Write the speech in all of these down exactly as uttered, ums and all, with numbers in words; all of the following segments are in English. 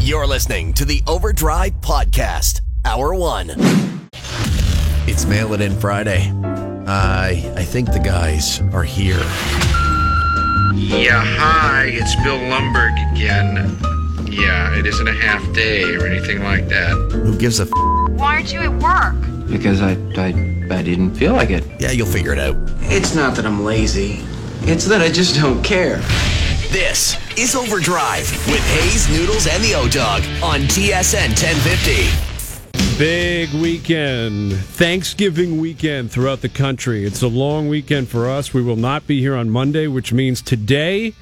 You're listening to the Overdrive Podcast, Hour One. It's Mail It In Friday. I I think the guys are here. Yeah, hi, it's Bill Lumberg again. Yeah, it isn't a half day or anything like that. Who gives a f***? Why aren't you at work? Because I, I, I didn't feel like it. Yeah, you'll figure it out. It's not that I'm lazy. It's that I just don't care. This is Overdrive with Hayes, Noodles, and the O-Dog on T S N ten fifty. Big weekend, Thanksgiving weekend throughout the country. It's a long weekend for us. We will not be here on Monday, which means today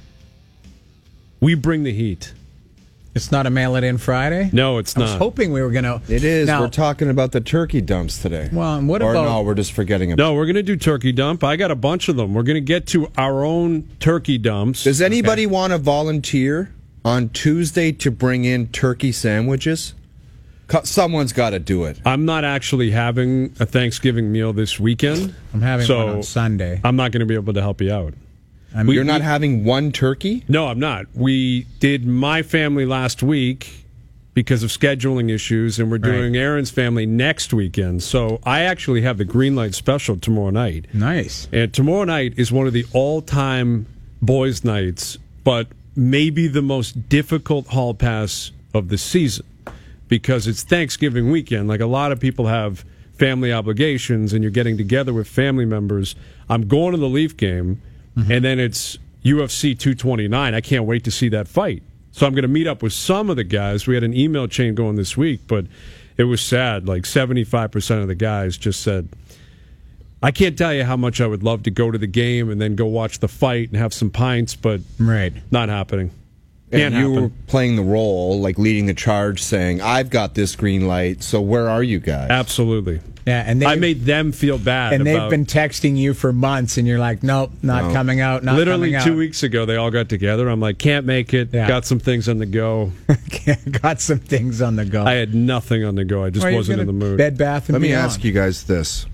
we bring the heat. It's not a Mail It In Friday? No, it's I not. was hoping we were going to. It is. Now, we're talking about the turkey dumps today. Well, and what or about... no, we're just forgetting about No, we're going to do turkey dump. I got a bunch of them. We're going to get to our own turkey dumps. Does anybody okay. want to volunteer on Tuesday to bring in turkey sandwiches? Someone's got to do it. I'm not actually having a Thanksgiving meal this weekend. I'm having so one on Sunday. I'm not going to be able to help you out. I'm, we, You're not we, having one turkey? No, I'm not. We did my family last week because of scheduling issues, and we're doing right. Aaron's family next weekend. So I actually have the Green Light Special tomorrow night. Nice. And tomorrow night is one of the all-time boys' nights, but maybe the most difficult hall pass of the season because it's Thanksgiving weekend. Like a lot of people have family obligations, and you're getting together with family members. I'm going to the Leaf game, mm-hmm. and then it's U F C two twenty-nine. I can't wait to see that fight. So I'm going to meet up with some of the guys. We had an email chain going this week, but it was sad. Like seventy-five percent of the guys just said, I can't tell you how much I would love to go to the game and then go watch the fight and have some pints, but right. not happening. And Can't you happen. were playing the role, like leading the charge, saying, I've got this green light, so where are you guys? Absolutely. Yeah, and I made them feel bad. And about, they've been texting you for months, and you're like, nope, not no. coming out, not Literally coming out. two weeks ago, they all got together. I'm like, can't make it. Yeah. Got some things on the go. Got some things on the go. I had nothing on the go. I just well, wasn't in the mood. Bed, Bath, and Let Beyond. me ask you guys this.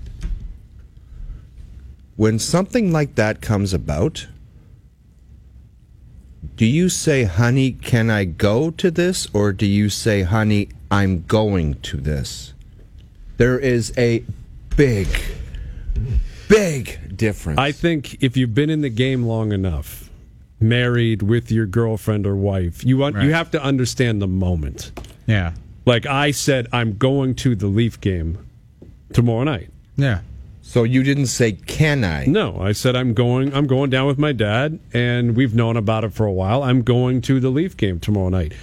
When something like that comes about, do you say, honey, can I go to this? Or do you say, honey, I'm going to this? There is a big, big difference. I think if you've been in the game long enough, married with your girlfriend or wife, you want, right. you have to understand the moment. Yeah. Like I said, I'm going to the Leaf game tomorrow night. Yeah. So you didn't say, can I? No, I said I'm going I'm going down with my dad, and we've known about it for a while. I'm going to the Leaf game tomorrow night.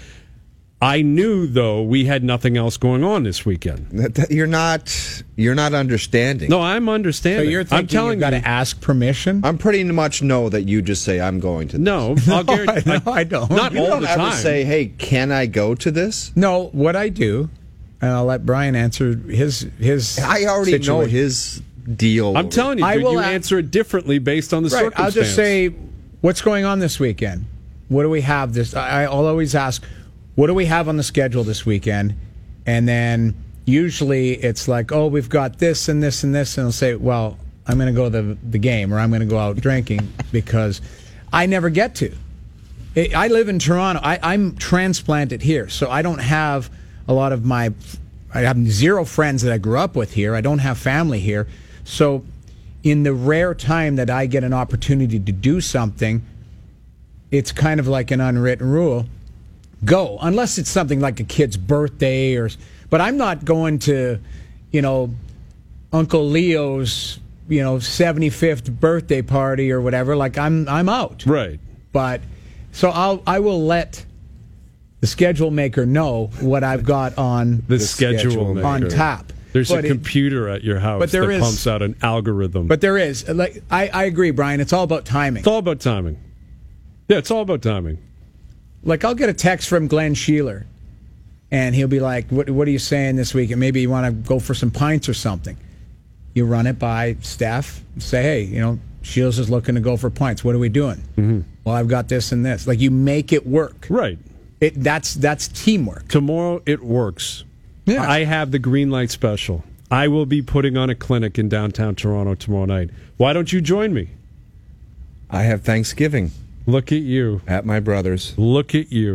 I knew, though, we had nothing else going on this weekend. That- that- You're not you're not understanding. No, I'm understanding. So you're thinking I'm telling you've got you, to ask permission? I'm pretty much know that you just say, I'm going to this. No, I'll guarantee. no, I don't. Not You all don't the ever time. say, hey, can I go to this? No, what I do, and I'll let Brian answer his his. I already know situation. his deal. I'm telling you, I dude, will you a- answer it differently based on the Right, circumstance. I'll just say, what's going on this weekend? What do we have this? I, I'll always ask, what do we have on the schedule this weekend? And then usually it's like, oh, we've got this and this and this, and I'll say, well, I'm going to go to the, the game, or I'm going to go out drinking because I never get to. I I live in Toronto. I, I'm transplanted here, so I don't have a lot of my. I have zero friends that I grew up with here. I don't have family here. So, in the rare time that I get an opportunity to do something, it's kind of like an unwritten rule. Go, unless it's something like a kid's birthday, or. But I'm not going to, you know, Uncle Leo's, you know, seventy-fifth birthday party or whatever. Like I'm, I'm out. Right. But so I'll, I will let the schedule maker know what I've got on The, schedule, maker. on tap. There's But a it- computer at your house but there that is- pumps out an algorithm. But there is, like, I, I agree, Brian. It's all about timing. it's all about timing. Yeah, it's all about timing. Like, I'll get a text from Glenn Sheeler, and he'll be like, what, what are you saying this week? And maybe you want to go for some pints or something. You run it by Steph, say, hey, you know, Shields is looking to go for pints. What are we doing? Mm-hmm. Well, I've got this and this. Like, you make it work. Right. It, that's that's teamwork. Tomorrow it works. Yeah. I have the Green Light Special. I will be putting on a clinic in downtown Toronto tomorrow night. Why don't you join me? I have Thanksgiving Look at you. at my brother's. Look at you.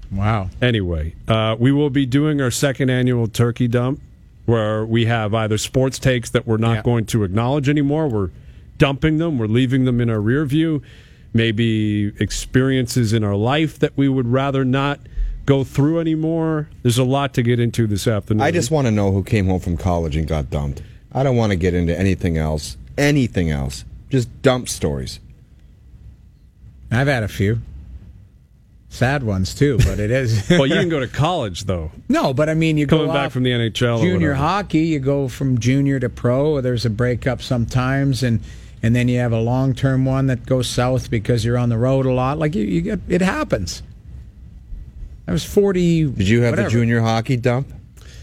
Wow. Anyway, uh, we will be doing our second annual turkey dump, where we have either sports takes that we're not Yeah. going to acknowledge anymore. We're dumping them. We're leaving them in our rear view. Maybe experiences in our life that we would rather not go through anymore. There's a lot to get into this afternoon. I just want to know who came home from college and got dumped. I don't want to get into anything else. Anything else. Just dump stories. I've had a few. Sad ones, too, but it is. Well, you can go to college, though. No, but I mean, you Coming go back off from the N H L or junior whatever. hockey, you go from junior to pro, or there's a breakup sometimes, and and then you have a long-term one that goes south because you're on the road a lot. Like, you, you get, it happens. I was forty. Did you have whatever. the junior hockey dump?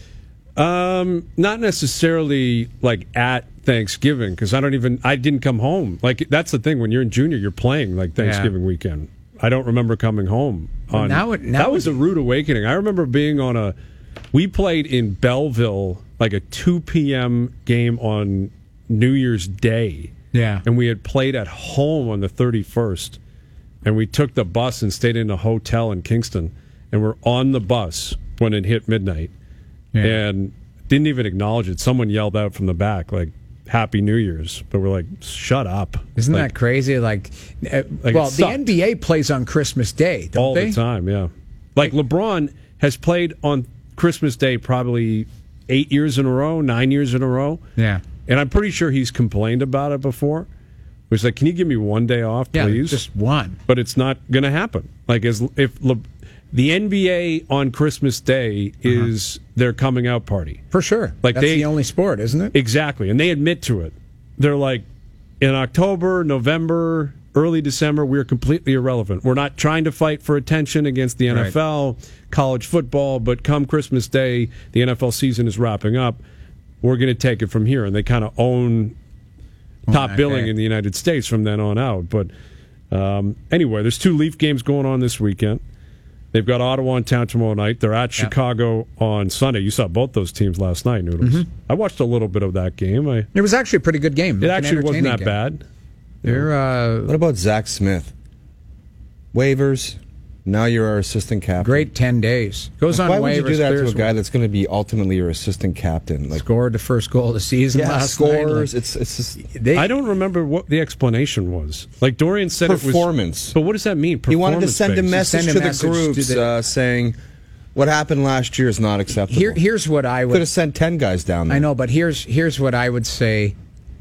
Um, not necessarily like at Thanksgiving, because I don't even I didn't come home. Like that's the thing, when you're in junior, you're playing like Thanksgiving Yeah. weekend. I don't remember coming home. Well, On now it- now that was it- a rude awakening. I remember being on a. We played in Belleville like a two p.m. game on New Year's Day. Yeah. And we had played at home on the thirty-first, and we took the bus and stayed in a hotel in Kingston, and we're on the bus when it hit midnight. Yeah. And didn't even acknowledge it. Someone yelled out from the back, like, Happy New Year's. But we're like, shut up. Isn't Like, that crazy? Like, uh, Like, well, it the sucked. N B A plays on Christmas Day, don't all they? the time, yeah. Like, LeBron has played on Christmas Day probably eight years in a row, nine years in a row. Yeah. And I'm pretty sure he's complained about it before. It was like, can you give me one day off, Yeah, please? just one. But it's not going to happen. Like, as if Le, the N B A on Christmas Day is their coming out party. For sure. Like That's they- the only sport, isn't it? Exactly. And they admit to it. They're like, in October, November, early December, we're completely irrelevant. We're not trying to fight for attention against the N F L, college football, but come Christmas Day, the N F L season is wrapping up. We're going to take it from here. And they kind of own top that billing day. in the United States from then on out. But um, anyway, there's two Leaf games going on this weekend. They've got Ottawa in town tomorrow night. They're at Chicago on Sunday. You saw both those teams last night, Noodles. Mm-hmm. I watched a little bit of that game. I, It was actually a pretty good game. it An actually wasn't that entertaining game. bad. They're, uh, What about Zach Smith? Waivers. Now you're our assistant captain. great ten days. Goes on Why waivers. would you do that to a clears guy one. that's going to be ultimately your assistant captain? Like, Scored the first goal of the season yeah, last scores. night. It's it's just Like, they, I don't remember what the explanation was. Like Dorian said it performance. was. But what does that mean? He wanted to send a Performance-based? message Send a to the message to groups the- uh, saying what happened last year is not acceptable. Here, here's what I Could would. have sent ten guys down there. I know, but here's here's what I would say.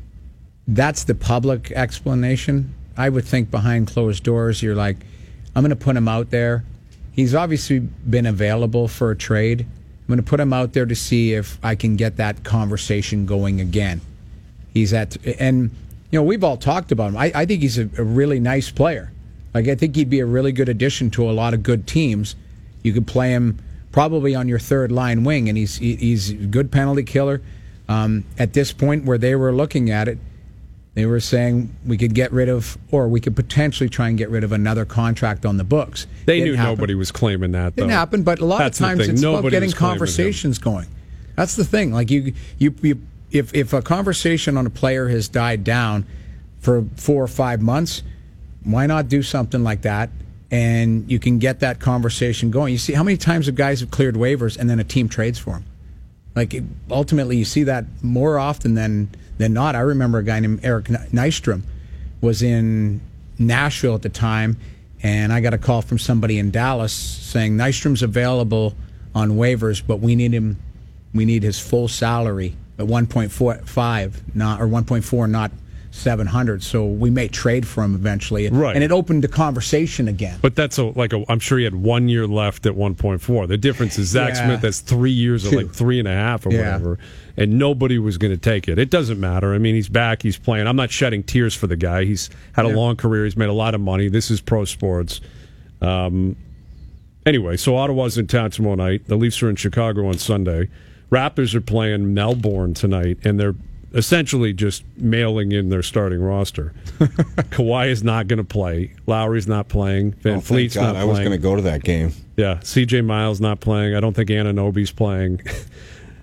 That's the public explanation. I would think behind closed doors, you're like, I'm going to put him out there. He's obviously been available for a trade. I'm going to put him out there to see if I can get that conversation going again. He's at, and you know, we've all talked about him. I, I think he's a, a really nice player. Like, I think he'd be a really good addition to a lot of good teams. You could play him probably on your third line wing, and he's he, he's a good penalty killer. Um, at this point, where they were looking at it, they were saying we could get rid of, or we could potentially try and get rid of another contract on the books. They Didn't knew happen. nobody was claiming that. Though. Didn't happen, but a lot That's of the times thing. it's about Nobody getting was claiming him. conversations going. That's the thing. Like you, you, you if if a conversation on a player has died down for four or five months, why not do something like that? And you can get that conversation going. You see how many times have guys have cleared waivers and then a team trades for them. Like it, ultimately, you see that more often than than not. I remember a guy named Eric Nystrom was in Nashville at the time, and I got a call from somebody in Dallas saying Nystrom's available on waivers, but we need him. We need his full salary at one point four five, not or one point four, not seven hundred. So we may trade for him eventually, Right. And it opened the conversation again. But that's a, like a. I'm sure he had one year left at one point four. The difference is Zach Yeah. Smith has three years or like three and a half or Yeah. whatever, and nobody was going to take it. It doesn't matter. I mean, he's back. He's playing. I'm not shedding tears for the guy. He's had a Yeah. long career. He's made a lot of money. This is pro sports. Um. Anyway, so Ottawa's in town tomorrow night. The Leafs are in Chicago on Sunday. Raptors are playing Melbourne tonight, and they're essentially just mailing in their starting roster. Kawhi is not going to play. Lowry's not playing. Van Oh, thank Fleet's God, not I was playing. going to go to that game. Yeah, C J Miles not playing. I don't think Anunoby's playing.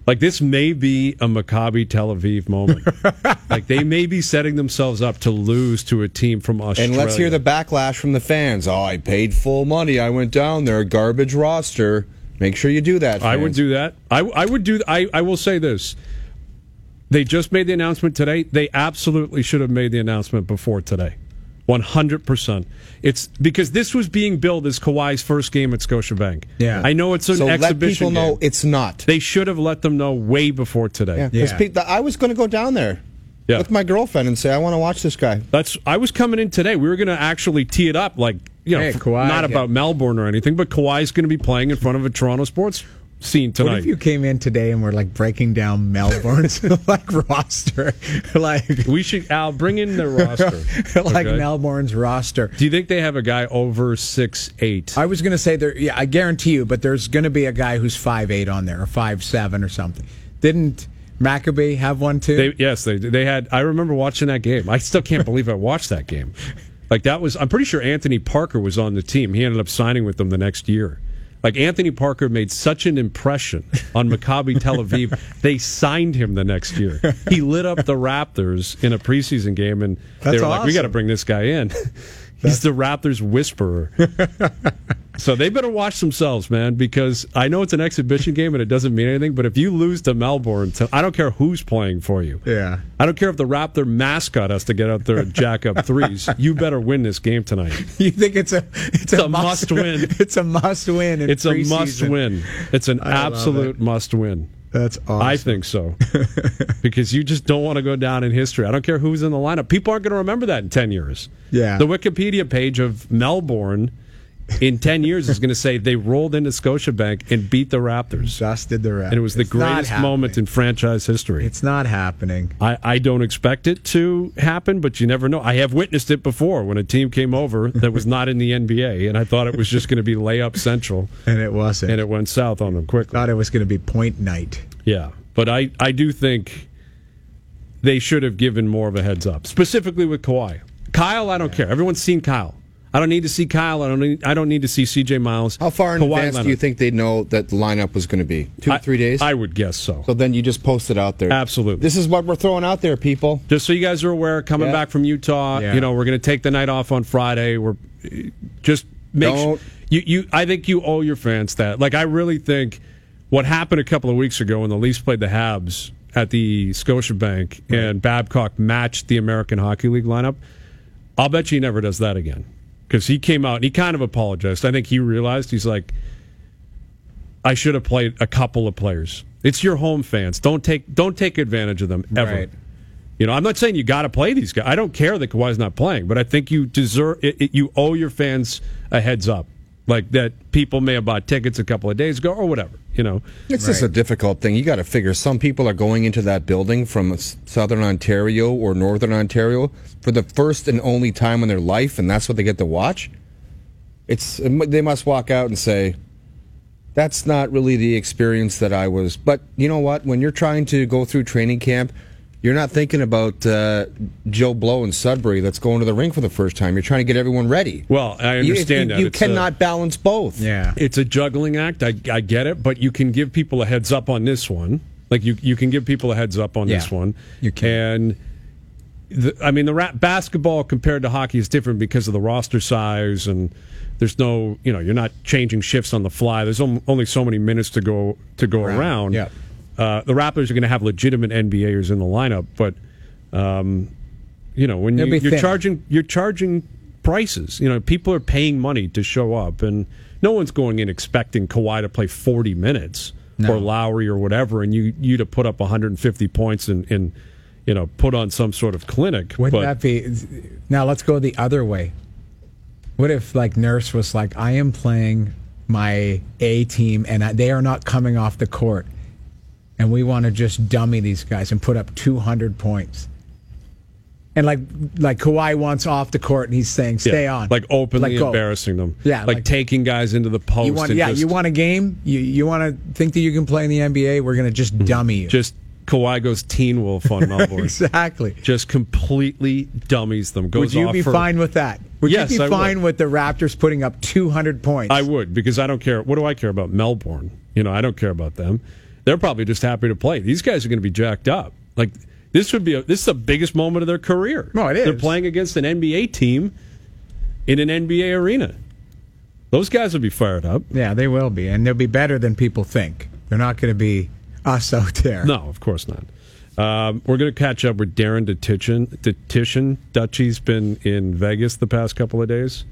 Like, this may be a Maccabi Tel Aviv moment. Like, they may be setting themselves up to lose to a team from Australia. And let's hear the backlash from the fans. Oh, I paid full money. I went down there. Garbage roster. Make sure you do that, fans. I would do that. I, I would do. I, I will say this. They just made the announcement today. They absolutely should have made the announcement before today. one hundred percent. It's because this was being billed as Kawhi's first game at Scotiabank. Yeah. I know it's an so exhibition let people know game. it's not. They should have let them know way before today. Yeah, because Yeah. I was going to go down there Yeah. with my girlfriend and say, I want to watch this guy. That's. I was coming in today. We were going to actually tee it up, like, you know, Hey, f- Kawhi, not yeah. about Melbourne or anything, but Kawhi's going to be playing in front of a Toronto sports scene tonight. What if you came in today and we're like breaking down Melbourne's like roster, like we should, Al, bring in the roster. like okay? Melbourne's roster? Do you think they have a guy over six eight? I was going to say there. Yeah, I guarantee you, but there's going to be a guy who's five eight on there, or five seven, or something. Didn't Maccabee have one too? They, yes, they they had. I remember watching that game. I still can't believe I watched that game. Like, that was. I'm pretty sure Anthony Parker was on the team. He ended up signing with them the next year. Like, Anthony Parker made such an impression on Maccabi Tel Aviv, they signed him the next year. He lit up the Raptors in a preseason game, and That's they were like, "We awesome. got to bring this guy in." He's the Raptors whisperer. So they better watch themselves, man, because I know it's an exhibition game and it doesn't mean anything, but if you lose to Melbourne, to, I don't care who's playing for you. Yeah. I don't care if the Raptor mascot has to get out there and jack up threes. You better win this game tonight. You think it's a it's, a must-win. It's a must win. In It's a preseason. must win. It's an I love absolute it. must win. That's awesome. I think so. Because you just don't want to go down in history. I don't care who's in the lineup. People aren't going to remember that in ten years. Yeah. The Wikipedia page of Melbourne in ten years is going to say they rolled into Scotiabank and beat the Raptors. Dusted the Raptors. And it was the It's not greatest moment happening. in franchise history. It's not happening. I, I don't expect it to happen, but you never know. I have witnessed it before when a team came over that was not in the N B A, and I thought it was just going to be layup central, And it wasn't. and it went south on them quickly. Thought it was going to be point night. Yeah, but I, I do think they should have given more of a heads up, specifically with Kawhi. Kyle, I don't care. Everyone's seen Kyle. I don't need to see Kyle. I don't need, I don't need to see C J Miles. How far in Kawhi advance Leonard. do you think they'd know that the lineup was going to be? Two I- to three days? I would guess so. so then you just post it out there. Absolutely. This is what we're throwing out there, people. Just so you guys are aware, coming Yeah. back from Utah, Yeah. you know, we're going to take the night off on Friday. We're just make Don't- sure, you you. I think you owe your fans that. Like, I really think what happened a couple of weeks ago when the Leafs played the Habs at the Scotiabank and Babcock matched the American Hockey League lineup. I'll bet you he never does that again, because he came out and he kind of apologized. I think he realized, he's like, I should have played a couple of players. It's your home fans. Don't take don't take advantage of them ever. Right. You know, I'm not saying you got to play these guys. I don't care that Kawhi's not playing, but I think you deserve it, it, you owe your fans a heads up, like that people may have bought tickets a couple of days ago or whatever. You know, It's just a difficult thing. You got to figure some people are going into that building from s- Southern Ontario or Northern Ontario for the first and only time in their life, and that's what they get to watch. It's they must walk out and say, that's not really the experience that I was. But you know what? When you're trying to go through training camp, you're not thinking about uh, Joe Blow and Sudbury that's going to the ring for the first time. You're trying to get everyone ready. well, I You- understand you, that you It's a- cannot balance both. Yeah. It's a juggling act. I, I get it, but you can give people a heads up on this one. Like you, you can give people a heads up on Yeah, this one. you can. And the, I mean, the rap, basketball compared to hockey is different because of the roster size, and there's no, you know, you're not changing shifts on the fly. There's om- only so many minutes to go to go Around, around. yeah. Uh, the Raptors are going to have legitimate N B Aers in the lineup, but um, you know, when you, They'll be you're thin. charging, you're charging prices. You know, people are paying money to show up, and no one's going in expecting Kawhi to play forty minutes No. or Lowry or whatever, and you you to put up one hundred fifty points and, and you know put on some sort of clinic. Wouldn't but that be? Now let's go the other way. What if like Nurse was like, I am playing my A team and I, they are not coming off the court, and we want to just dummy these guys and put up two hundred points. And like like Kawhi wants off the court and he's saying, stay yeah, on. like openly Like, go. embarrassing them. Yeah, like, like- taking guys into the post. You want, and yeah, just, you want a game? You you want to think that you can play in the N B A? We're going to just dummy you. just Kawhi goes Teen Wolf on Melbourne. Exactly. Just completely dummies them. Goes Would you off be for, fine with that? Would Yes, you be I fine would. with the Raptors putting up two hundred points? I would, because I don't care. What do I care about Melbourne? You know, I don't care about them. they're probably just happy to play. These guys are going to be jacked up. Like this would be a, this is the biggest moment of their career. No, it is. They're playing against an N B A team in an N B A arena. Those guys will be fired up. Yeah, they will be, and they'll be better than people think. They're not going to be us out there. No, of course not. Um, we're going to catch up with Darren Detition. Detition. Dutchie's been in Vegas the past couple of days.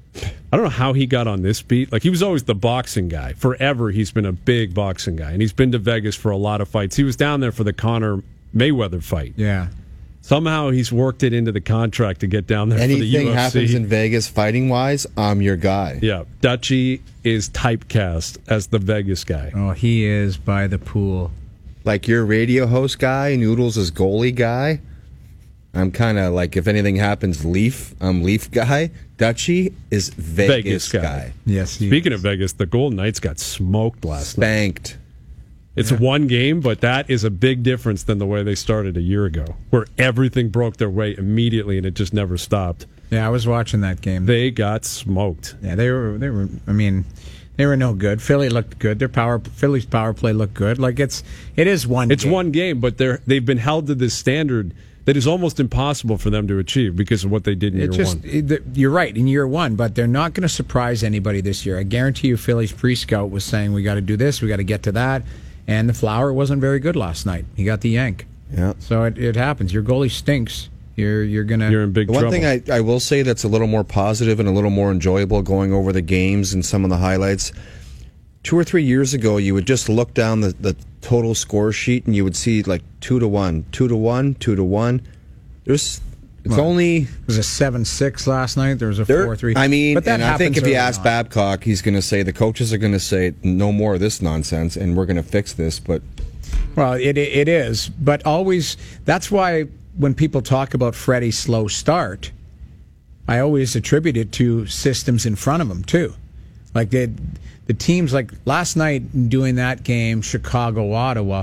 I don't know how he got on this beat. Like, he was always the boxing guy. Forever, he's been a big boxing guy, and he's been to Vegas for a lot of fights. He was down there for the Conor Mayweather fight. Yeah. Somehow he's worked it into the contract to get down there Anything for the U F C. happens in Vegas fighting-wise, I'm your guy. Yeah, Dutchie is typecast as the Vegas guy. Oh, he is by the pool. Like your radio host guy, Noodles is goalie guy. I'm kind of like, if anything happens, Leaf. I'm Leaf guy. Dutchie is Vegas, Vegas guy. guy. Yes. he Speaking is. of Vegas, the Golden Knights got smoked last night. Spanked. It's one game, but that is a big difference than the way they started a year ago, where everything broke their way immediately and it just never stopped. Yeah, I was watching that game. They got smoked. Yeah, they were. They were. I mean, they were no good. Philly looked good. Their power, Philly's power play looked good. Like it's, it is one. It's game. one game, but they're they've been held to this standard that is almost impossible for them to achieve because of what they did in It year just, one. it, you're right in year one, but they're not going to surprise anybody this year. I guarantee you, Philly's pre-scout was saying we got to do this, we got to get to that, and the Flower wasn't very good last night. He got the yank. Yeah. So it, it happens. Your goalie stinks. You're you're gonna. You're in big The one trouble. thing I, I will say that's a little more positive and a little more enjoyable going over the games and some of the highlights. Two or three years ago, you would just look down the, the total score sheet and you would see like two to one, two to one, two to one. There's it's Well, only There was a seven six last night. There was a there. four three. I mean, but that and I think happens if you early ask on. Babcock, he's going to say the coaches are going to say no more of this nonsense, and we're going to fix this. But Well, it it is, but always. That's why when people talk about Freddie's slow start, I always attribute it to systems in front of him too. Like the the teams, like last night doing that game, Chicago Ottawa.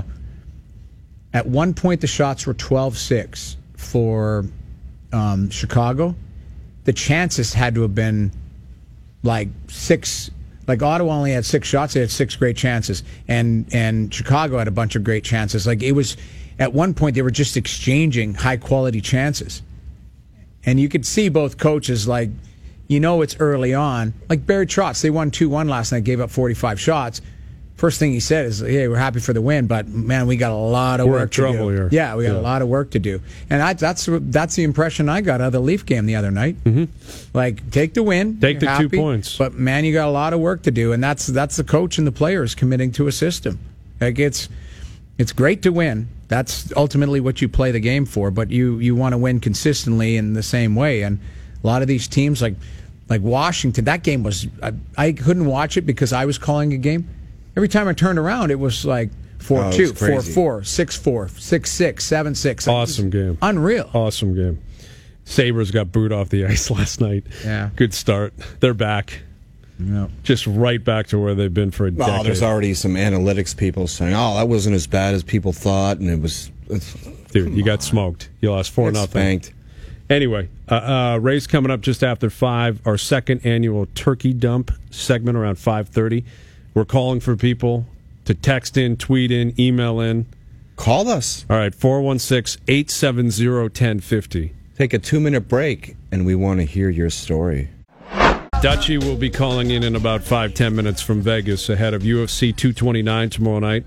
At one point, the shots were twelve six for um, Chicago. The chances had to have been like six. Like Ottawa only had six shots; they had six great chances, and and Chicago had a bunch of great chances. Like it was, at one point they were just exchanging high quality chances, and you could see both coaches like, you know, it's early on. Like Barry Trotz, they won two one last night, gave up forty five shots. First thing he said is, "Hey, we're happy for the win, but man, we got a lot of We're work in to trouble do." here. Yeah, we got Yeah. a lot of work to do, and I, that's that's the impression I got out of the Leaf game the other night. Mm-hmm. Like, take the win, Take you're the two happy, points. but man, you got a lot of work to do, and that's that's the coach and the players committing to a system. Like it's it's great to win. That's ultimately what you play the game for, but you you want to win consistently in the same way. And a lot of these teams, like like Washington, that game was I, I couldn't watch it because I was calling a game. Every time I turned around, it was like four Oh, it two, was four crazy. four, six four, six six, seven six. Awesome game. Unreal. Awesome game. Sabres got booed off the ice last night. Yeah. Good start. They're back. Yeah. Just right back to where they've been for a well, decade. there's already some analytics people saying, "Oh, that wasn't as bad as people thought," and it was. It's, Dude, you got smoked. You lost four it's nothing. spanked. Anyway, uh, uh, race coming up just after five. Our second annual turkey dump segment around five thirty. We're calling for people to text in, tweet in, email in. Call us. All right, four one six, eight seven zero, one zero five zero. Take a two-minute break, and we want to hear your story. Dutchie will be calling in in about five, ten minutes from Vegas ahead of U F C two twenty-nine tomorrow night.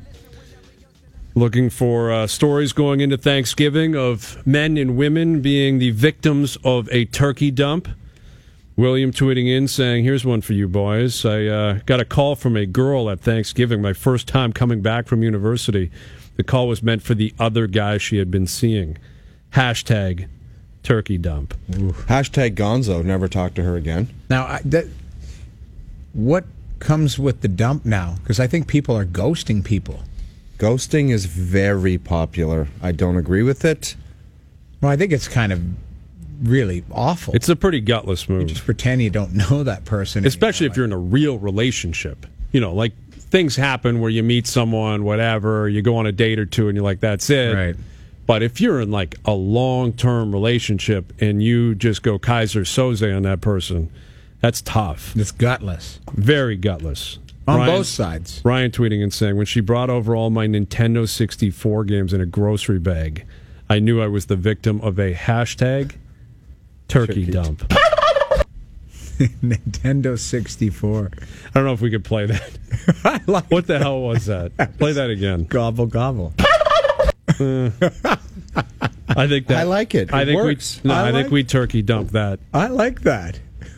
Looking for uh, stories going into Thanksgiving of men and women being the victims of a turkey dump. William tweeting in saying, here's one for you boys. I uh, got a call from a girl at Thanksgiving, my first time coming back from university. The call was meant for the other guy she had been seeing. Hashtag turkey dump. Hashtag Gonzo. Never talk to her again. Now, I, that, what comes with the dump now? Because I think people are ghosting people. Ghosting is very popular. I don't agree with it. Well, I think it's kind of really awful. It's a pretty gutless move. Just pretend you don't know that person. Especially anymore. if you're in a real relationship. You know, like things happen where you meet someone, whatever, you go on a date or two and you're like, that's it. Right. But if you're in like a long-term relationship and you just go Kaiser Soze on that person, that's tough. It's gutless. Very gutless. On Ryan- both sides. Ryan tweeting and saying, when she brought over all my Nintendo sixty-four games in a grocery bag, I knew I was the victim of a hashtag turkey, Turkey. dump. Nintendo sixty-four. I don't know if we could play that. I like What the hell was that? Play that again. gobble gobble. I think that I like it. I It think works. we no, I I, think like- we turkey dump that. I like that.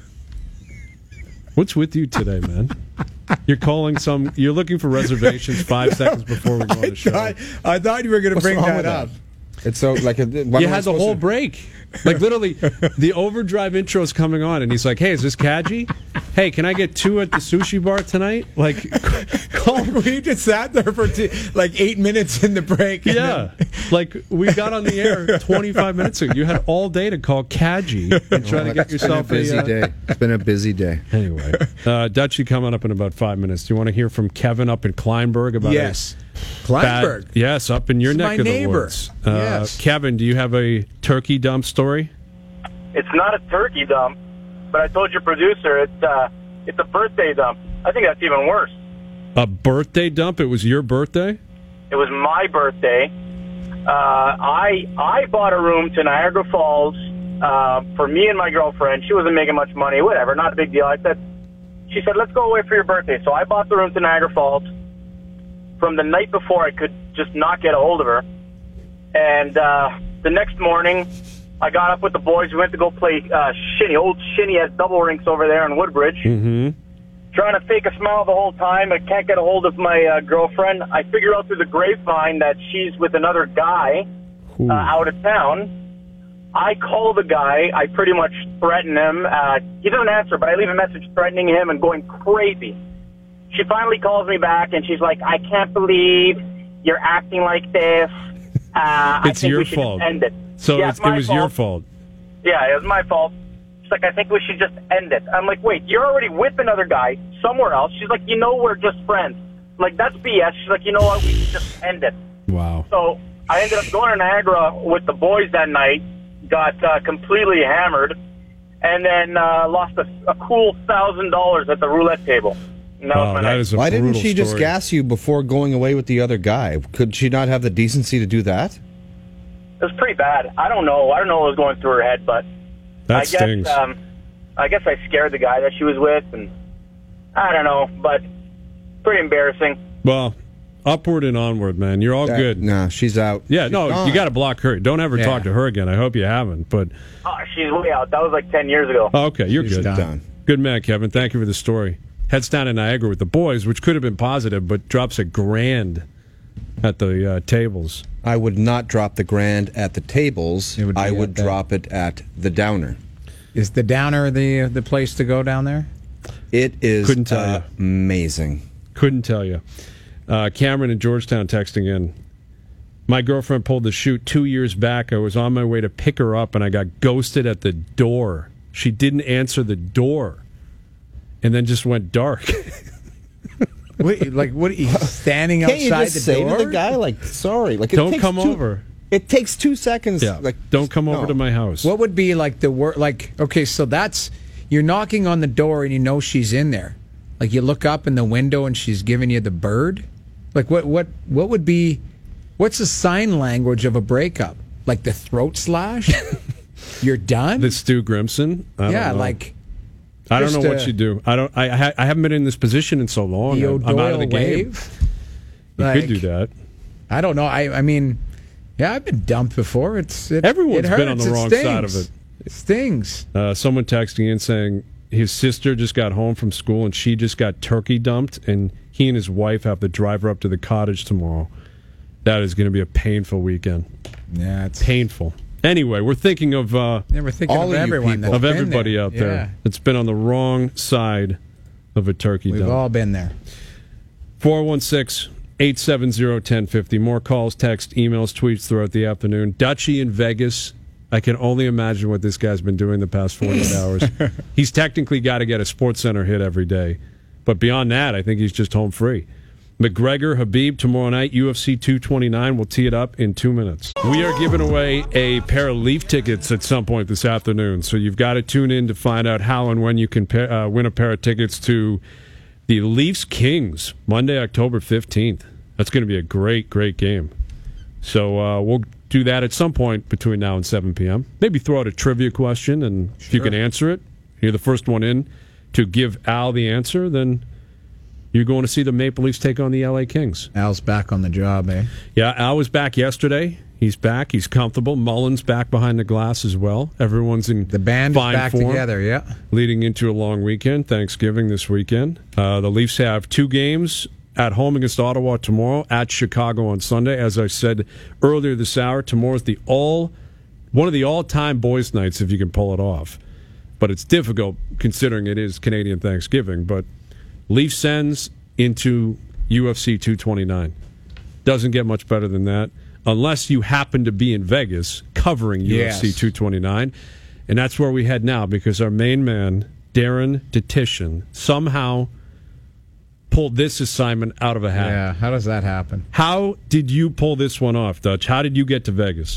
What's with you today, man? You're calling some. You're looking for reservations five seconds before we go on the show. I, I thought you were going to What's bring wrong that with up. that? It's so like a, why You am I had the supposed whole to- break. Like literally, the overdrive intro is coming on, and he's like, "Hey, is this Kaji? Hey, can I get two at the sushi bar tonight?" Like, call. We just sat there for two, like eight minutes in the break. and Yeah, then- like we got on the air twenty-five minutes ago. You had all day to call Kaji and try to get It's been a yourself busy uh, day. It's been a busy day. Anyway, uh, Dutchie coming up in about five minutes. Do you want to hear from Kevin up in Kleinberg about yes. a Kleinberg. bad- yes, up in your This is neck my of the neighbor. woods. Uh, Yes. Kevin, do you have a turkey dump story? It's not a turkey dump, but I told your producer it's uh, it's a birthday dump. I think that's even worse. A birthday dump? It was your birthday? It was my birthday. Uh, I I bought a room to Niagara Falls uh, for me and my girlfriend. She wasn't making much money, whatever, not a big deal. I said, she said, let's go away for your birthday. So I bought the room to Niagara Falls. From the night before, I could just not get a hold of her. And uh, the next morning, I got up with the boys. We went to go play uh, shinny. Old Shinny has double rinks over there in Woodbridge. Mm-hmm. Trying to fake a smile the whole time. I can't get a hold of my uh, girlfriend. I figure out through the grapevine that she's with another guy uh, out of town. I call the guy. I pretty much threaten him. Uh, he doesn't answer, but I leave a message threatening him and going crazy. She finally calls me back, and she's like, I can't believe you're acting like this. Uh, I It's think your we should fault. just end it. So Yeah, it's, my it was your fault. Yeah, it was my fault. She's like, I think we should just end it. I'm like, wait, you're already with another guy somewhere else. She's like, you know, we're just friends. I'm like, that's B S. She's like, you know what, we should just end it. Wow. So I ended up going to Niagara with the boys that night, got uh, completely hammered, and then uh, lost a, a cool one thousand dollars at the roulette table. And that was Wow, my that night. is a Why didn't brutal she just story. gas you before going away with the other guy? Could she not have the decency to do that? It was pretty bad. I don't know. I don't know what was going through her head, but That I guess stings. um, I guess I scared the guy that she was with, and I don't know, but pretty embarrassing. Well, upward and onward, man. You're all That- good. Nah, she's out. Yeah, She's no, gone. you got to block her. Don't ever Yeah. talk to her again. I hope you haven't. But Oh, she's way out. That was like ten years ago. oh, okay, you're She's good. done. done. Good man, Kevin. Thank you for the story. Heads down to Niagara with the boys, which could have been positive, but drops a grand at the uh, tables. I would not drop the grand at the tables. It would be I would at the- drop it at the downer. Is the Downer the the place to go down there? It is Couldn't tell you. amazing. Couldn't tell you. Uh, Cameron in Georgetown texting in. My girlfriend pulled the chute two years back. I was on my way to pick her up, and I got ghosted at the door. She didn't answer the door, and then just went dark. Wait, like what? He's standing Can't outside you just the say door. to the guy, like, sorry, like, it Don't takes come two- over. It takes two seconds. Yeah, Like, don't come over no. to my house. What would be like the word? Like, okay, so that's you're knocking on the door and you know she's in there. Like you look up in the window and she's giving you the bird. Like what? What? What would be? What's the sign language of a breakup? Like the throat slash? You're done. The Stu Grimson? I yeah, don't know. like I don't just, know what uh, you do. I don't. I, I ha- I haven't been in this position in so long. the I'm, I'm out of the O'Doyle game. wave. You Like, could do that. I don't know. I. I mean, yeah, I've been dumped before. It's it, Everyone's it been on hurts. the It wrong stings. side of it. It stings. Uh, someone texting in saying his sister just got home from school and she just got turkey dumped, and he and his wife have to drive her up to the cottage tomorrow. That is going to be a painful weekend. Yeah, it's Painful. Anyway, we're thinking of uh, never thinking All of of you everyone. people. that's of been everybody there. out there Yeah. that's been on the wrong side of a turkey We've dump. all been there. four one six, eight seven zero, one zero five zero. More calls, text, emails, tweets throughout the afternoon. Dutchie in Vegas. I can only imagine what this guy's been doing the past forty-eight hours. He's technically got to get a Sports Center hit every day. But beyond that, I think he's just home free. McGregor, Habib, tomorrow night, U F C two twenty-nine. We'll tee it up in two minutes. We are giving away a pair of Leaf tickets at some point this afternoon. So you've got to tune in to find out how and when you can pa- uh, win a pair of tickets to The Leafs Kings, Monday, October fifteenth. That's going to be a great, great game. So uh, we'll do that at some point between now and seven p.m. Maybe throw out a trivia question, and sure. if you can answer it, you're the first one in to give Al the answer, then you're going to see the Maple Leafs take on the L A Kings. Al's back on the job, eh? Yeah, Al was back yesterday. He's back. He's comfortable. Mullen's back behind the glass as well. Everyone's in the band fine is back form, together. Yeah, leading into a long weekend, Thanksgiving this weekend. Uh, the Leafs have two games at home against Ottawa tomorrow, at Chicago on Sunday. As I said earlier this hour, tomorrow's the all one of the all-time boys' nights if you can pull it off. But it's difficult considering it is Canadian Thanksgiving. But Leafs Sens into U F C two twenty-nine. Doesn't get much better than that. Unless you happen to be in Vegas covering yes. U F C two twenty-nine. And that's where we head now because our main man, Darren Detition, somehow pulled this assignment out of a hat. Yeah, how does that happen? How did you pull this one off, Dutch? How did you get to Vegas?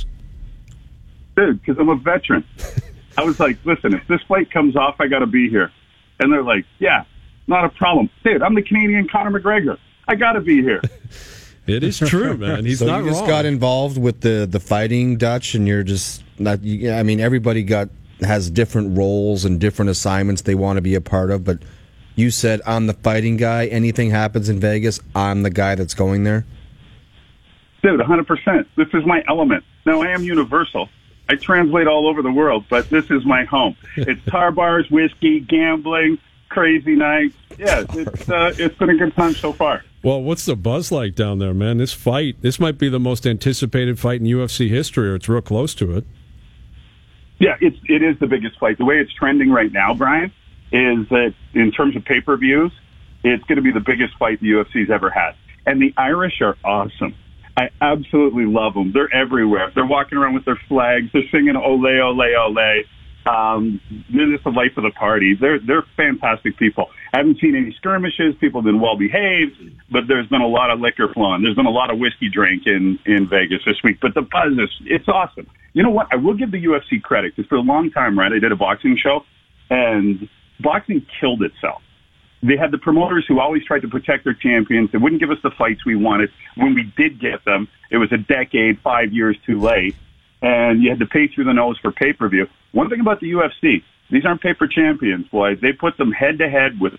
Dude, because I'm a veteran. I was like, listen, if this flight comes off, I got to be here. And they're like, yeah, not a problem. Dude, I'm the Canadian Conor McGregor. I got to be here. It is true, man. He's so not you just wrong. got involved with the, the fighting, Dutch, and you're just not. You, I mean, everybody got has different roles and different assignments they want to be a part of. But you said I'm the fighting guy. Anything happens in Vegas, I'm the guy that's going there. Dude, one hundred percent. This is my element. Now I am universal. I translate all over the world, but this is my home. It's tar bars, whiskey, gambling, crazy nights. Yeah, it's uh, it's been a good time so far. Well, what's the buzz like down there, man? This fight, this might be the most anticipated fight in U F C history, or it's real close to it. Yeah, it's it is the biggest fight. The way it's trending right now, Brian, is that in terms of pay-per-views, it's going to be the biggest fight the U F C's ever had. And the Irish are awesome. I absolutely love them. They're everywhere. They're walking around with their flags. They're singing "Ole, Ole, Ole." Um, they're just the life of the party. They're they're fantastic people. I haven't seen any skirmishes. People have been well behaved, but there's been a lot of liquor flowing. There's been a lot of whiskey drink in in Vegas this week. But the buzz is it's awesome. You know what? I will give the U F C credit because for a long time, right, I did a boxing show, and boxing killed itself. They had the promoters who always tried to protect their champions. They wouldn't give us the fights we wanted. When we did get them, it was a decade, five years too late. And you had to pay through the nose for pay-per-view. One thing about the U F C, these aren't paper champions, boys. They put them head-to-head with...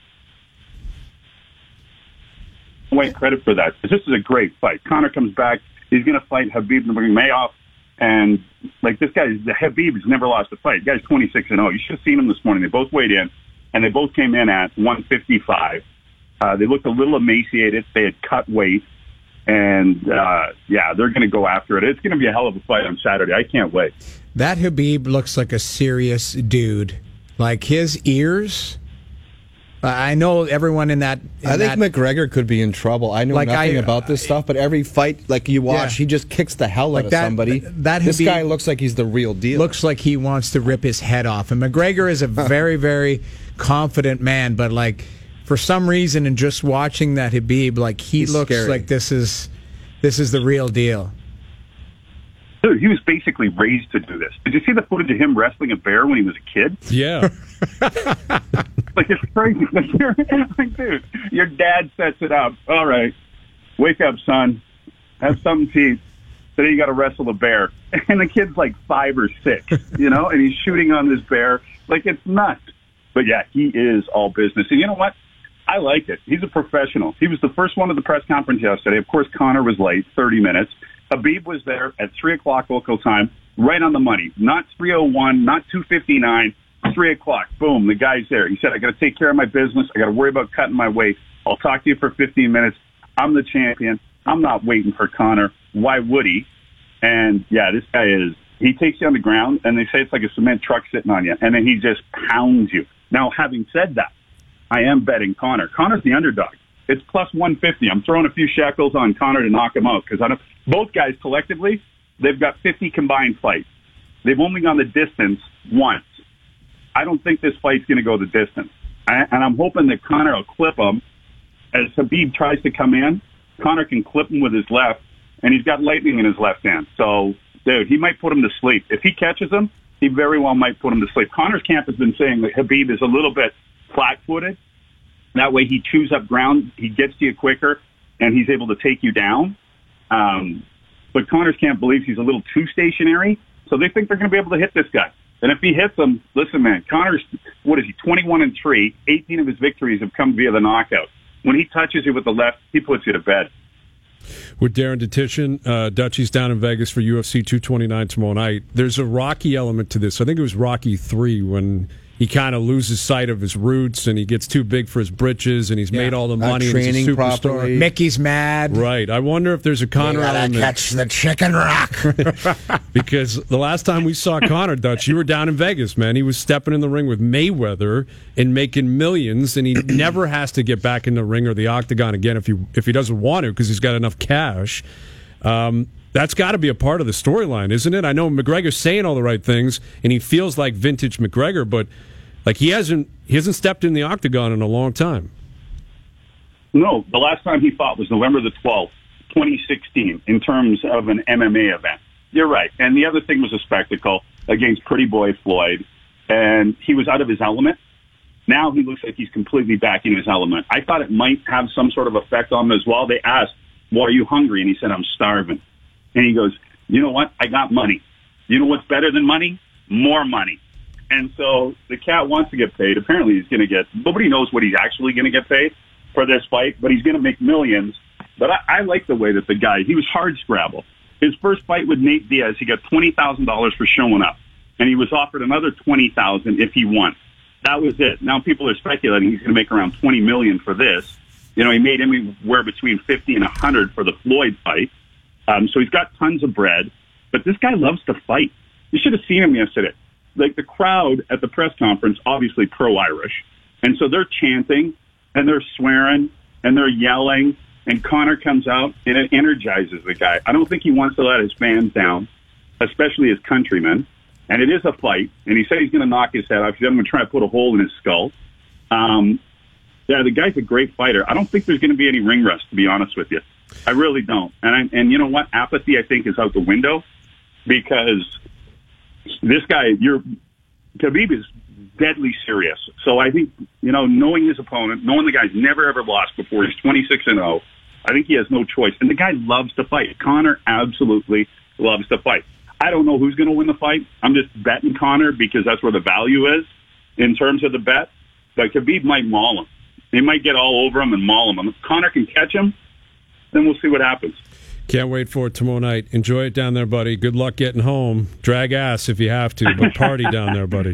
Wait, credit for that. This is a great fight. Conor comes back. He's going to fight Khabib Nurmagomedov. And, like, this guy, the Khabib has never lost a fight. The guy's twenty-six and oh. You should have seen him this morning. They both weighed in, and they both came in at one fifty-five. Uh, they looked a little emaciated. They had cut weight. And, uh, yeah, they're going to go after it. It's going to be a hell of a fight on Saturday. I can't wait. That Khabib looks like a serious dude. Like, his ears... I know everyone in that... In I think that, McGregor could be in trouble. I know like nothing I, about this stuff, but every fight like you watch, yeah. he just kicks the hell like out that, of somebody. That this Khabib guy looks like he's the real deal. Looks like he wants to rip his head off. And McGregor is a very, very confident man, but, like, for some reason, in just watching that Khabib, like, he he's looks scary. like this is... This is the real deal. Dude, he was basically raised to do this. Did you see the footage of him wrestling a bear when he was a kid? Yeah. Like, it's crazy. Like, you're, like, dude, your dad sets it up. All right, wake up, son. Have something to eat. Today you got to wrestle a bear. And the kid's like five or six, you know, and he's shooting on this bear. Like, it's nuts. But, yeah, he is all business. And you know what? I like it. He's a professional. He was the first one at the press conference yesterday. Of course, Conor was late, thirty minutes. Khabib was there at three o'clock local time, right on the money. Not three oh one, not two fifty-nine, three o'clock. Boom, the guy's there. He said, I got to take care of my business. I got to worry about cutting my weight. I'll talk to you for fifteen minutes. I'm the champion. I'm not waiting for Conor. Why would he? And, yeah, this guy is. He takes you on the ground, and they say it's like a cement truck sitting on you, and then he just pounds you. Now, having said that, I am betting Conor. Conor's the underdog. It's plus one fifty. I'm throwing a few shekels on Conor to knock him out because I don't. Both guys collectively, they've got fifty combined fights. They've only gone the distance once. I don't think this fight's going to go the distance. I, and I'm hoping that Conor will clip him. As Khabib tries to come in, Conor can clip him with his left, and he's got lightning in his left hand. So, dude, he might put him to sleep. If he catches him, he very well might put him to sleep. Conor's camp has been saying that Khabib is a little bit flat-footed. That way he chews up ground, he gets to you quicker, and he's able to take you down. Um, but Connor's camp believes he's a little too stationary, so they think they're going to be able to hit this guy. And if he hits him, listen, man, Connor's, what is he, twenty-one and three, eighteen of his victories have come via the knockout. When he touches you with the left, he puts you to bed. With Darren Detition, uh, Dutchie's down in Vegas for U F C two twenty-nine tomorrow night. There's a Rocky element to this. I think it was Rocky three when he kind of loses sight of his roots and he gets too big for his britches and he's yeah. made all the money Not and he's a training superstar. Properly. Mickey's mad. Right. I wonder if there's a Connor you gotta element. catch the chicken rock. Because the last time we saw Connor, Dutch, you were down in Vegas, man. He was stepping in the ring with Mayweather and making millions, and he never has to get back in the ring or the octagon again if he if he doesn't want to because he's got enough cash. Um, that's got to be a part of the storyline, isn't it? I know McGregor's saying all the right things, and he feels like vintage McGregor, but like he hasn't he hasn't stepped in the octagon in a long time. No, the last time he fought was November the twelfth, twenty sixteen, in terms of an M M A event. You're right. And the other thing was a spectacle against Pretty Boy Floyd, and he was out of his element. Now he looks like he's completely back in his element. I thought it might have some sort of effect on him as well. They asked, well, are you hungry? And he said, I'm starving. And he goes, you know what? I got money. You know what's better than money? More money. And so the cat wants to get paid. Apparently he's going to get, nobody knows what he's actually going to get paid for this fight, but he's going to make millions. But I, I like the way that the guy, he was hard scrabble. His first fight with Nate Diaz, he got twenty thousand dollars for showing up. And he was offered another twenty thousand dollars if he won. That was it. Now people are speculating he's going to make around twenty million dollars for this. You know, he made anywhere between fifty and one hundred for the Floyd fight. Um, so he's got tons of bread. But this guy loves to fight. You should have seen him yesterday. Like the crowd at the press conference, obviously pro-Irish. And so they're chanting and they're swearing and they're yelling. And Connor comes out and it energizes the guy. I don't think he wants to let his fans down, especially his countrymen. And it is a fight. And he said he's going to knock his head off. He said, I'm going to try to put a hole in his skull. Um, yeah, the guy's a great fighter. I don't think there's going to be any ring rust, to be honest with you. I really don't. And I, and you know what? Apathy, I think, is out the window because this guy, you're, Khabib is deadly serious. So I think, you know, knowing his opponent, knowing the guy's never ever lost before, he's twenty-six and oh, I think he has no choice. And the guy loves to fight. Connor absolutely loves to fight. I don't know who's going to win the fight. I'm just betting Connor because that's where the value is in terms of the bet. But Khabib might maul him. He might get all over him and maul him. If Connor can catch him, then we'll see what happens. Can't wait for it tomorrow night. Enjoy it down there, buddy. Good luck getting home. Drag ass if you have to, but party down there, buddy.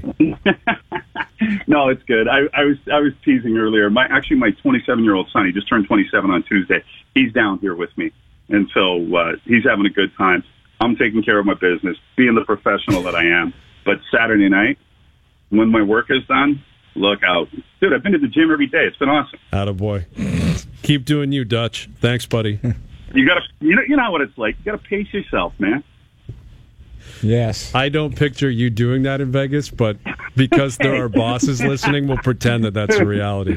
No, it's good. I, I was I was teasing earlier. My actually my twenty-seven-year-old son, he just turned twenty-seven on Tuesday. He's down here with me, and so uh, he's having a good time. I'm taking care of my business, being the professional that I am. But Saturday night, when my work is done, look out. Dude, I've been to the gym every day. It's been awesome. Attaboy. Keep doing you, Dutch. Thanks, buddy. You gotta, you know, you know what it's like. You gotta pace yourself, man. Yes. I don't picture you doing that in Vegas, but because there are bosses listening, we'll pretend that that's a reality.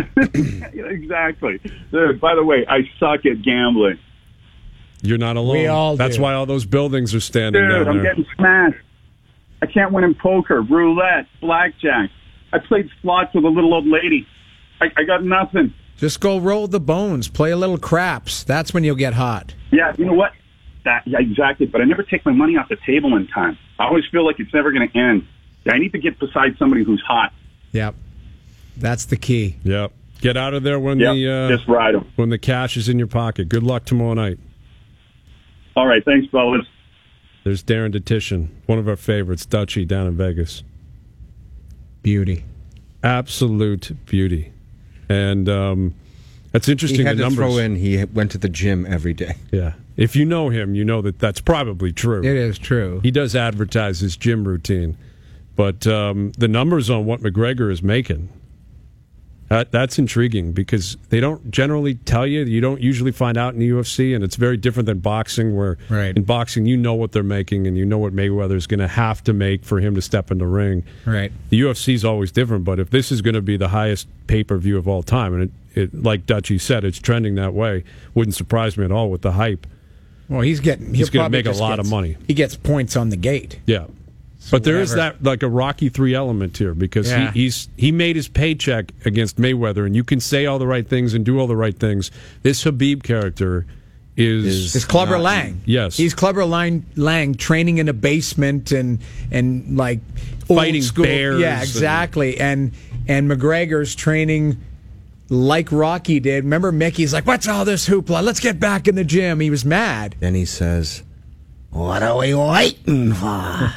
Exactly. Dude, by the way, I suck at gambling. You're not alone. We all That's do. why all those buildings are standing Dude, down I'm there. getting smashed. I can't win in poker, roulette, blackjack. I played slots with a little old lady. I, I got nothing. Just go roll the bones. Play a little craps. That's when you'll get hot. Yeah, you know what? That yeah, exactly. But I never take my money off the table in time. I always feel like it's never going to end. I need to get beside somebody who's hot. Yep. That's the key. Yep. Get out of there when Yep, the uh, just ride 'em. when the cash is in your pocket. Good luck tomorrow night. All right, thanks, fellas. There's Darren Detition, one of our favorites, Dutchie down in Vegas. Beauty. Absolute beauty. And um, that's interesting. He had the to numbers. throw in he went to the gym every day. Yeah. If you know him, you know that that's probably true. It is true. He does advertise his gym routine. But um, the numbers on what McGregor is making, that, that's intriguing because they don't generally tell you. You don't usually find out in the U F C, and it's very different than boxing, where Right. in boxing you know what they're making and you know what Mayweather is going to have to make for him to step in the ring. Right. The U F C is always different, but if this is going to be the highest pay-per-view of all time, and it, it like Dutchie said, it's trending that way, wouldn't surprise me at all with the hype. Well, he's getting. He's he'll gonna probably make a just lot gets- of money. He gets points on the gate. Yeah. But there is whatever. that like a Rocky three element here because Yeah. he, he's he made his paycheck against Mayweather, and you can say all the right things and do all the right things. This Habib character is It's Clubber Not- Lang. Yes. He's Clubber Lang, Lang training in a basement and and like old Fighting school. bears Yeah, and- exactly. And and McGregor's training like Rocky did. Remember Mickey's like, "What's all this hoopla? Let's get back in the gym." He was mad. Then he says, What are we waiting for?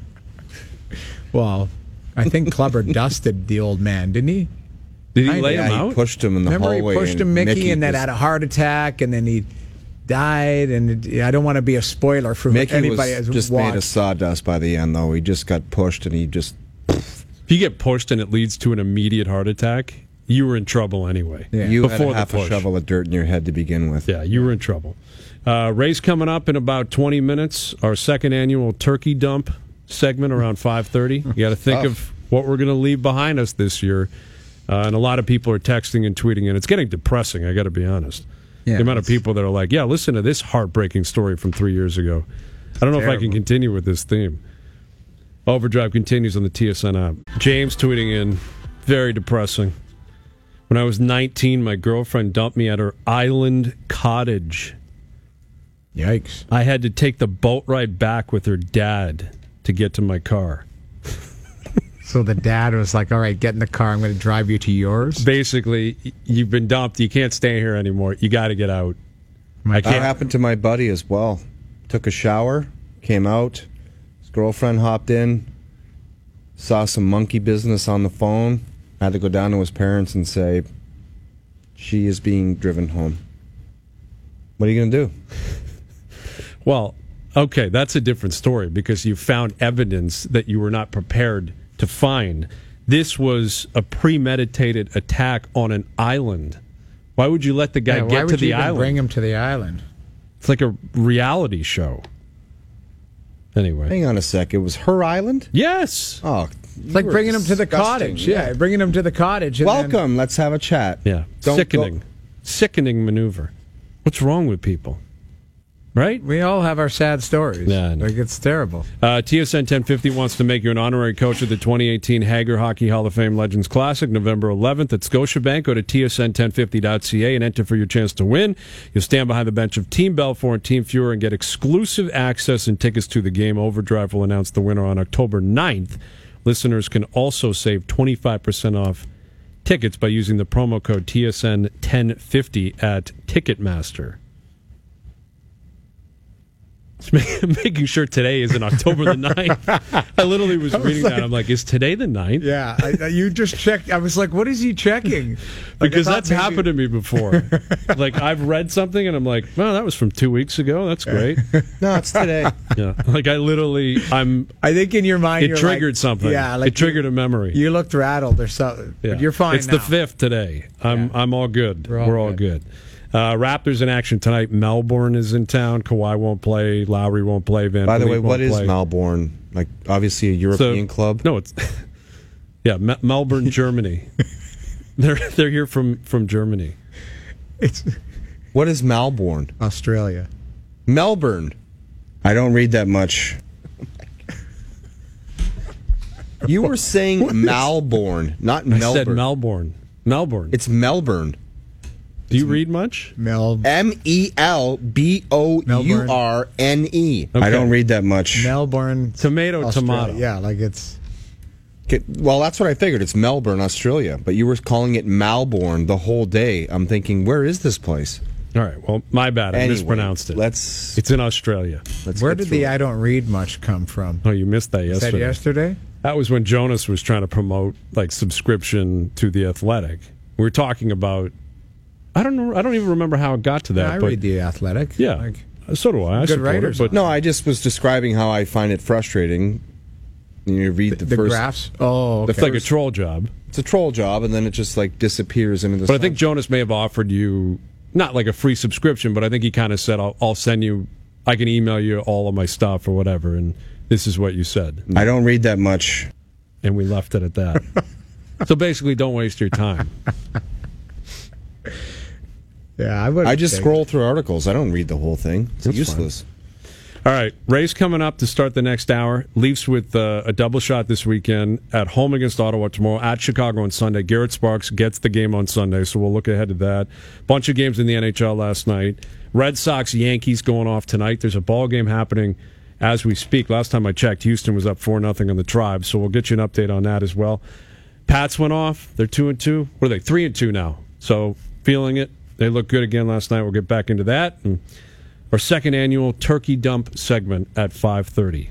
Well, I think Clubber dusted the old man, didn't he? Did he I- lay yeah, him he out? pushed him in the Remember hallway. he pushed him, Mickey, Mickey and then was- had a heart attack, and then he died. And it, I don't want to be a spoiler for Mickey anybody was has just made of watched. sawdust by the end, though. He just got pushed, and he just If you get pushed and it leads to an immediate heart attack, you were in trouble anyway. Yeah. you had Before a the half a push. shovel of dirt in your head to begin with. Yeah, you were in trouble. Uh, Ray's coming up in about twenty minutes. Our second annual turkey dump segment around five thirty. You got to think Tough. of what we're going to leave behind us this year. Uh, and a lot of people are texting and tweeting, and it's getting depressing, I got to be honest. Yeah, the amount of it's- people that are like, yeah, listen to this heartbreaking story from three years ago. I don't know if I can Terrible. continue with this theme. Overdrive continues on the T S N app. James tweeting in, very depressing. When I was nineteen, my girlfriend dumped me at her island cottage. Yikes. I had to take the boat ride back with her dad to get to my car. So the dad was like, all right, get in the car. I'm going to drive you to yours. Basically, y- you've been dumped. You can't stay here anymore. You got to get out. I That can't. happened to my buddy as well. Took a shower, came out, his girlfriend hopped in, saw some monkey business on the phone, had to go down to his parents and say, she is being driven home. What are you going to do? Well, okay, that's a different story because you found evidence that you were not prepared to find. This was a premeditated attack on an island. Why would you let the guy Yeah, why get would to the you even island? bring him to the island? It's like a reality show. Anyway. Hang on a sec. It was her island? Yes. Oh, It's like bringing him to the cottage. Yeah, bringing him to the cottage. and then- Welcome. Let's have a chat. Yeah. Don't Sickening. go- Sickening maneuver. What's wrong with people? Right? We all have our sad stories. Yeah, I know. Like, it's terrible. Uh, T S N ten fifty wants to make you an honorary coach of the twenty eighteen Hager Hockey Hall of Fame Legends Classic, November eleventh at Scotiabank. Go to T S N ten fifty dot C A and enter for your chance to win. You'll stand behind the bench of Team Belfour and Team Fuhrer and get exclusive access and tickets to the game. Overdrive will announce the winner on October ninth. Listeners can also save twenty-five percent off tickets by using the promo code T S N ten fifty at Ticketmaster. Making sure today isn't October the ninth. I literally was reading that. I'm like, is today the ninth? Yeah, I, you just checked. I was like, what is he checking? Like, Because I thought that's maybe- happened to me before. Like, I've read something and I'm like, well, that was from two weeks ago. That's great. No, it's today. Yeah. Like, I literally, I'm, I think in your mind, it you're triggered like, something. Yeah, like it triggered you, a memory. You looked rattled or something. Yeah. But you're fine. It's now. the fifth today. I'm, Yeah. I'm all good. We're all We're all good. Uh, Raptors in action tonight. Melbourne is in town. Kawhi won't play. Lowry won't play. Van By the way, Vliet what won't is play. Melbourne? Like, obviously a European So- club? No, it's yeah, Me- Melbourne, Germany. they're they're here from from Germany. It's What is Melbourne? Australia. Melbourne. I don't read that much. You were saying Melbourne, not I Melbourne. said Melbourne. Melbourne. It's Melbourne. Do you read much? Mel M E L B O U R N E. Okay. I don't read that much. Melbourne. Tomato, Australia. tomato. Yeah, like it's. Okay, well, that's what I figured. It's Melbourne, Australia. But you were calling it Malborn the whole day. I'm thinking, where is this place? All right. Well, my bad. I Anyway, mispronounced it. Let's. It's in Australia. let's Where get did through the it. I don't read much come from? Oh, you missed that Is that yesterday. yesterday? That was when Jonas was trying to promote like subscription to the Athletic. We were talking about. I don't know. I don't even remember how it got to that. Yeah, I but read the Athletic. yeah, Like, so do I. I Good support writers it, but No, I just was describing how I find it frustrating. You read the, the first. graphs. Oh, okay. it's like a troll job. It's a troll job, and then it just like disappears into the. But I think Jonas may have offered you not like a free subscription, but I think he kind of said, "I'll, I'll send you. I can email you all of my stuff or whatever." And this is what you said, I don't read that much. and we left it at that. So basically, don't waste your time. Yeah, I would. I just scroll through articles. I don't read the whole thing. It's That's useless. All right, Rays coming up to start the next hour. Leafs with uh, a double shot this weekend at home against Ottawa tomorrow, at Chicago on Sunday. Garrett Sparks gets the game on Sunday, so we'll look ahead to that. Bunch of games in the N H L last night. Red Sox, Yankees going off tonight. There's a ball game happening as we speak. Last time I checked, Houston was up four nothing on the Tribe, so we'll get you an update on that as well. Pats went off. They're two and two. What are they? Three and two now. So feeling it. They looked good again last night. We'll get back into that. And our second annual Turkey Dump segment at five thirty.